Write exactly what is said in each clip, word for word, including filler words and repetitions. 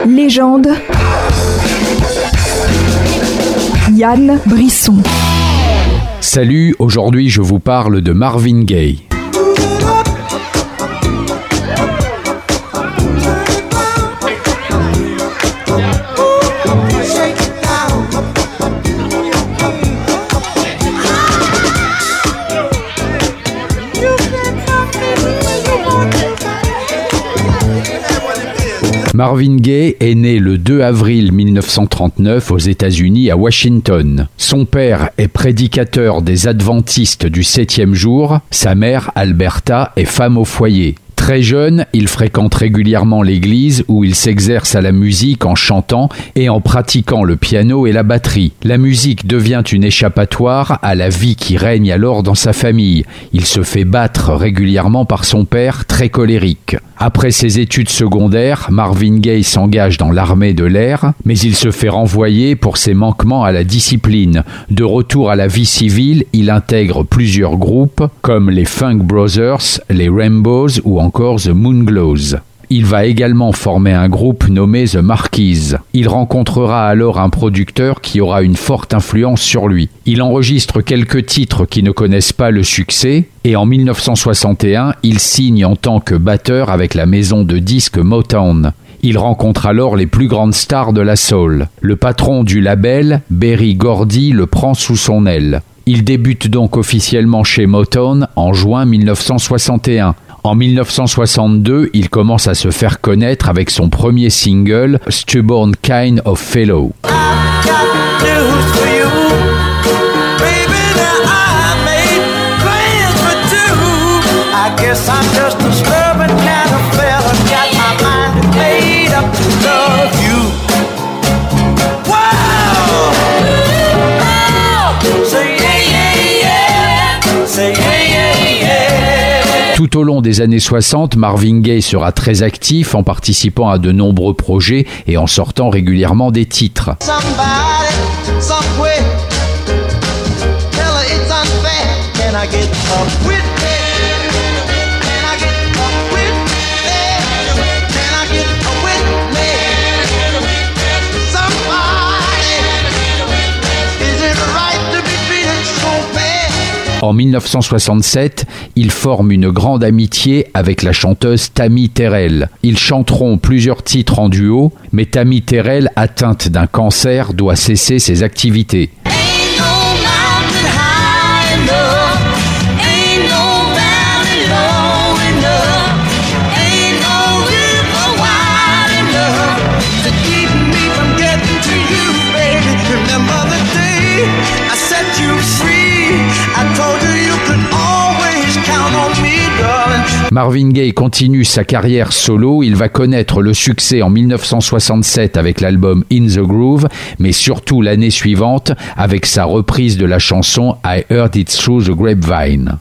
Légende. Yann Brisson. Salut, aujourd'hui je vous parle de Marvin Gaye. Marvin Gaye est né le deux avril mille neuf cent trente-neuf aux États-Unis à Washington. Son père est prédicateur des Adventistes du septième jour, sa mère, Alberta, est femme au foyer. Très jeune, il fréquente régulièrement l'église où il s'exerce à la musique en chantant et en pratiquant le piano et la batterie. La musique devient une échappatoire à la vie qui règne alors dans sa famille. Il se fait battre régulièrement par son père, très colérique. Après ses études secondaires, Marvin Gaye s'engage dans l'armée de l'air, mais il se fait renvoyer pour ses manquements à la discipline. De retour à la vie civile, il intègre plusieurs groupes comme les Funk Brothers, les Rainbows ou encore The Moonglows. Il va également former un groupe nommé The Marquis. Il rencontrera alors un producteur qui aura une forte influence sur lui. Il enregistre quelques titres qui ne connaissent pas le succès et en mille neuf cent soixante et un, il signe en tant que batteur avec la maison de disques Motown. Il rencontre alors les plus grandes stars de la soul. Le patron du label, Berry Gordy, le prend sous son aile. Il débute donc officiellement chez Motown en juin mille neuf cent soixante et un. En mille neuf cent soixante-deux, il commence à se faire connaître avec son premier single, Stubborn Kind of Fellow. Tout au long des années soixante, Marvin Gaye sera très actif en participant à de nombreux projets et en sortant régulièrement des titres. En mille neuf cent soixante-sept, il forme une grande amitié avec la chanteuse Tammy Terrell. Ils chanteront plusieurs titres en duo, mais Tammy Terrell, atteinte d'un cancer, doit cesser ses activités. Marvin Gaye continue sa carrière solo, il va connaître le succès en mille neuf cent soixante-sept avec l'album In the Groove, mais surtout l'année suivante avec sa reprise de la chanson I Heard It Through the Grapevine.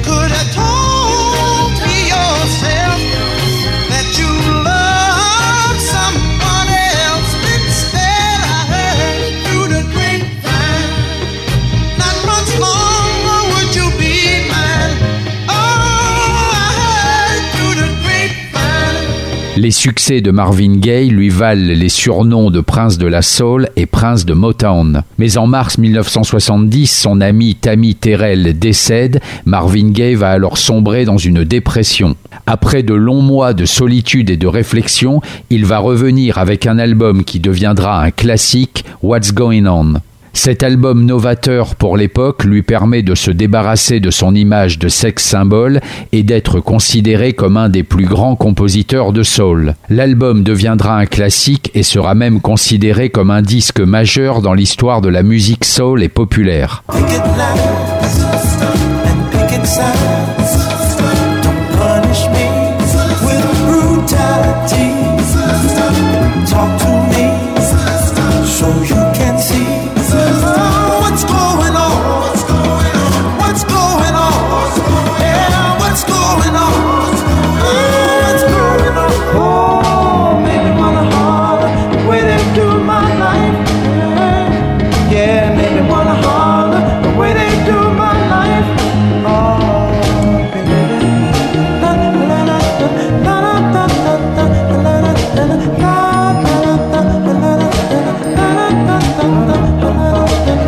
Les succès de Marvin Gaye lui valent les surnoms de Prince de la Soul et Prince de Motown. Mais en mars mille neuf cent soixante-dix, son ami Tammy Terrell décède. Marvin Gaye va alors sombrer dans une dépression. Après de longs mois de solitude et de réflexion, il va revenir avec un album qui deviendra un classique, What's Going On? Cet album novateur pour l'époque lui permet de se débarrasser de son image de sex symbole et d'être considéré comme un des plus grands compositeurs de soul. L'album deviendra un classique et sera même considéré comme un disque majeur dans l'histoire de la musique soul et populaire.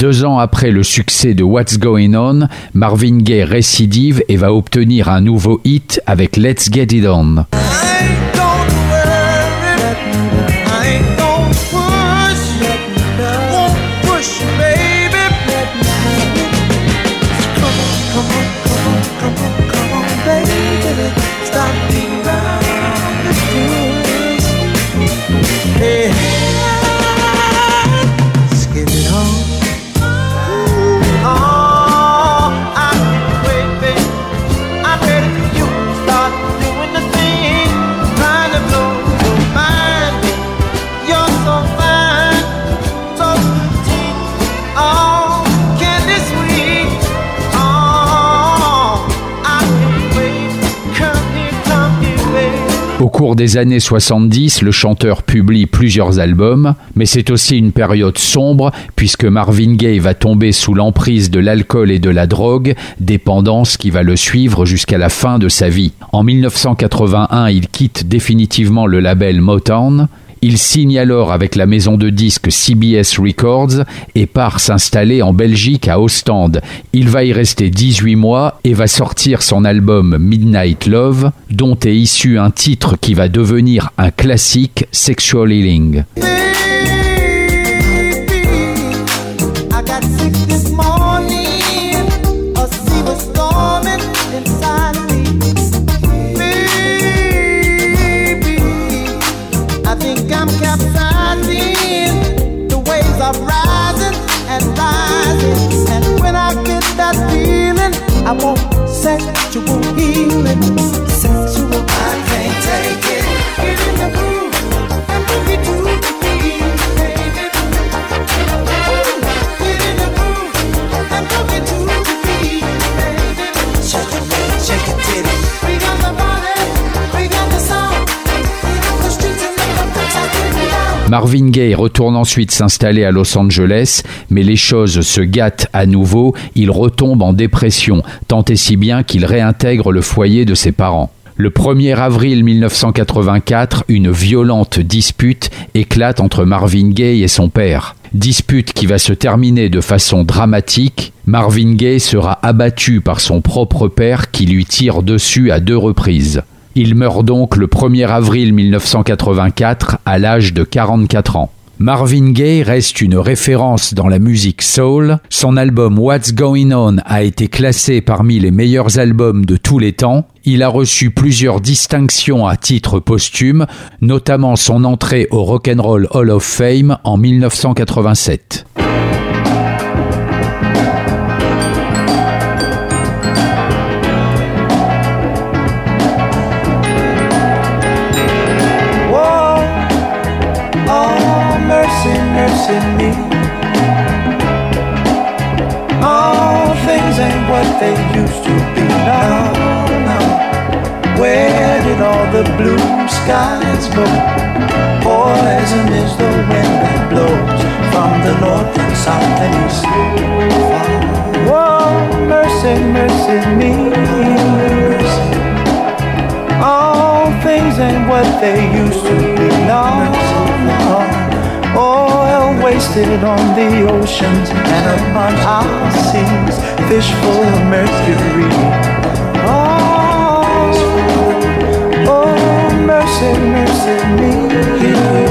Deux ans après le succès de What's Going On, Marvin Gaye récidive et va obtenir un nouveau hit avec Let's Get It On. Au cours des années soixante-dix, le chanteur publie plusieurs albums, mais c'est aussi une période sombre puisque Marvin Gaye va tomber sous l'emprise de l'alcool et de la drogue, dépendance qui va le suivre jusqu'à la fin de sa vie. En mille neuf cent quatre-vingt-un, il quitte définitivement le label Motown. Il signe alors avec la maison de disques C B S Records et part s'installer en Belgique à Ostende. Il va y rester dix-huit mois et va sortir son album Midnight Love, dont est issu un titre qui va devenir un classique, Sexual Healing. I want sexual healing, sexual. I can't take it. Get in the groove and bring it to the beat, baby. Get in the groove and bring it to the beat, baby. Shake it, shake it, titty. We got the body, we got the song, we got the streets and the bricks. I get it down. Marvin Gaye retourne ensuite s'installer à Los Angeles, mais les choses se gâtent à nouveau, il retombe en dépression, tant et si bien qu'il réintègre le foyer de ses parents. Le premier avril mille neuf cent quatre-vingt-quatre, une violente dispute éclate entre Marvin Gaye et son père. Dispute qui va se terminer de façon dramatique. Marvin Gaye sera abattu par son propre père qui lui tire dessus à deux reprises. Il meurt donc le premier avril mille neuf cent quatre-vingt-quatre à l'âge de quarante-quatre ans. Marvin Gaye reste une référence dans la musique soul. Son album What's Going On a été classé parmi les meilleurs albums de tous les temps. Il a reçu plusieurs distinctions à titre posthume, notamment son entrée au Rock and Roll Hall of Fame en mille neuf cent quatre-vingt-sept. In me, all things ain't what they used to be now. Now, where did all the blue skies go? Poison is the wind that blows from the north and south and east. Whoa, mercy, mercy me. All things ain't what they used to be now. Now, oil wasted on the oceans and upon our seas, fish full of mercury. Oh, oh, mercy, mercy me.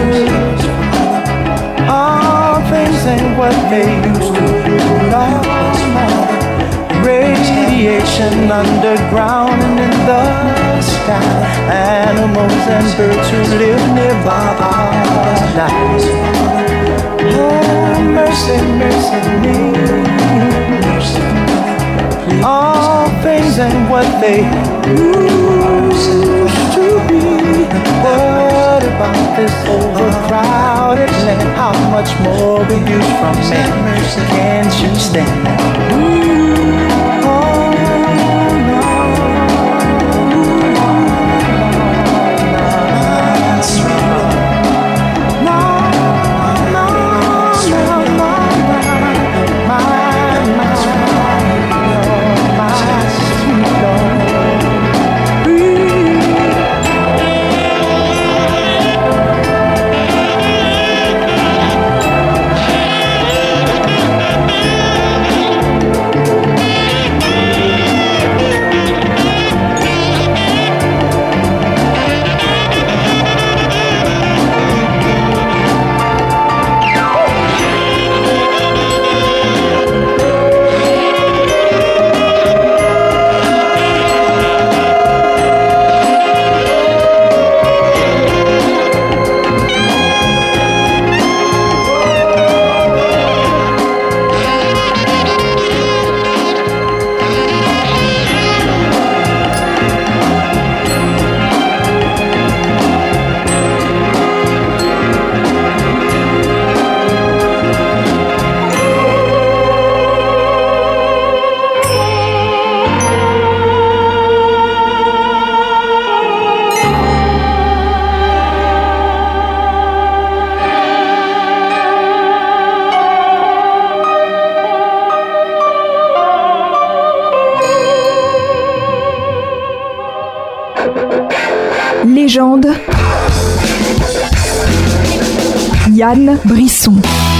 All things ain't what they used to be. No, radiation underground and in the sky. Animals and birds who live nearby are dying. Oh, mercy, mercy me. All things ain't what they used to be. What about this overcrowded land? How much more we use from man? Can't you stand that? Oh, légende. Yann Brisson.